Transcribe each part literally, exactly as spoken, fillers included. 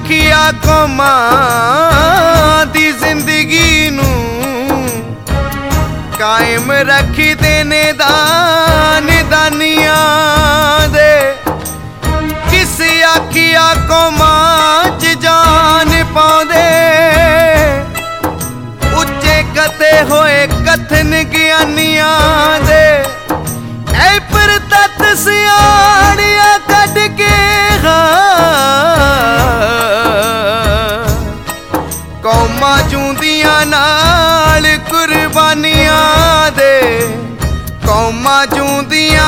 आखिया कौमां दी जिंदगी नू कायम रखी देने दान दानिया दे। किस आखिया कौमां च जान पाउंदे उच्चे कते होए कथन ज्ञानिया दे। ऐ पर तत सियाणिया कढ के कौमां जूंदियां नाल कुर्बानियां दे। कौमां जूंदियां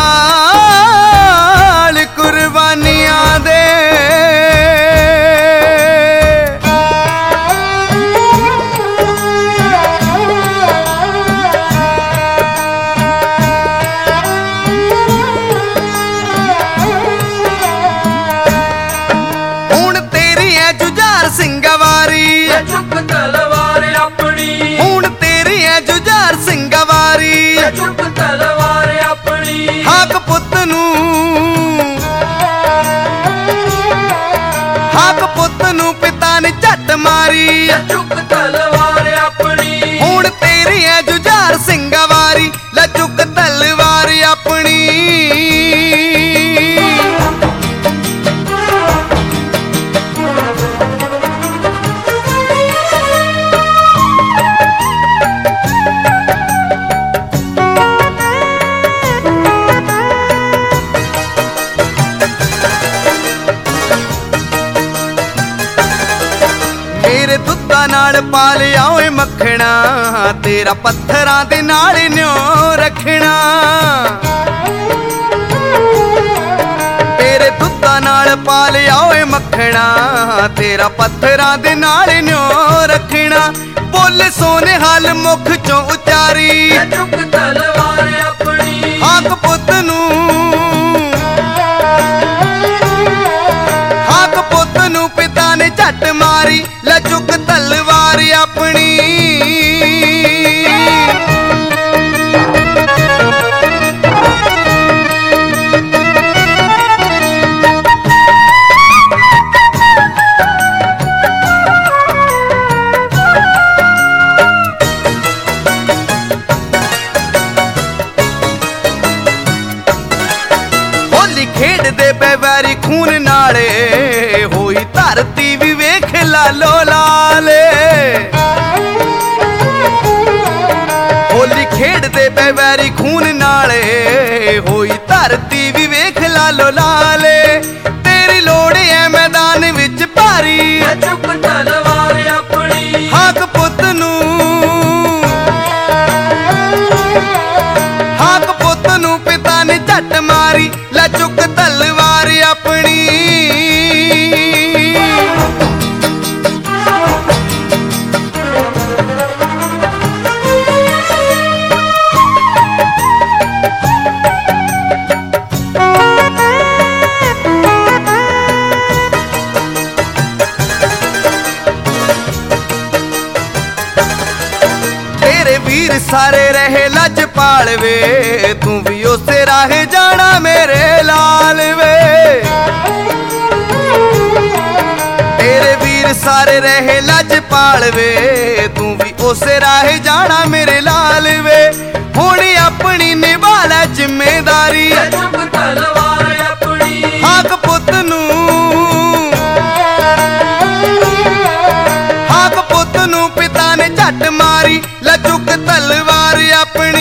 नाल कुर्बानियां दे। हुण तेरी है जुझार सिंगावारी चुक तलवार अपनी। हुण तेरी है जुझार सिंगावारी चुक तलवार अपनी। हाक पुत नू हाक पुत नू पिता ने झट मारी। चुक तलवार अपनी। हुण तेरी है जुझार सिंगावारी लै चुक तलवार अपनी। मेरे दुद्धा नाल पालिया ओए मखना तेरा पत्थरां दे नाल न्यो रखना। तेरे दुद्धा नाल पालिया ओए मखना तेरा पत्थरां दे नाल न्यो रखना। बोले सोने हाल मुख चों उचारी चुक तलवार अपनी। हाक पुत नू हाक पुत नू पिता ने झट मारी लै चुक तलवार अपनी। होली खेडदे बैवारी खून नाले होई धरती भी वेख लालो लाले। होली खेडदे बैवारी खून नाले होई धरती भी वेख लालो लाले। तेरी लोड़ है मैदान विच भारी चुक तलवार अपनी। हाक पुत नू हाक पुत नू पिता ने झट मारी लै चुक तलवार अपनी। तेरे वीर सारे रहे लजपाल वे तू भी उसे राह जाना मेरे लाल वे। तेरे वीर सारे रहे लजपाल वे तू भी उसे राह जाना मेरे लाल वे। हुण अपनी निभा लै जिम्मेदारी चुक तलवार अपनी। हाक पुत नू हाक पुत नू पिता ने झट मारी लै चुक तलवार अपनी।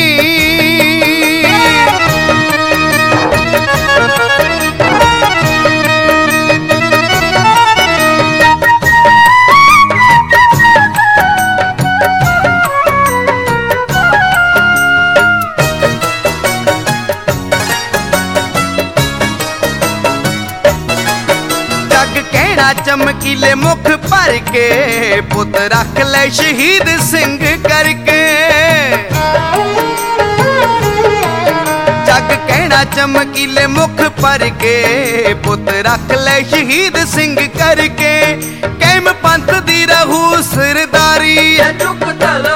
जग कहना चमकीले मुख भर के पुत रख ले शहीद सिंह करके। जग कहना चमकीले मुख भर के पुत रख ले शहीद सिंह करके। कैम पंथ दी रहू सरदारी चुक तलवार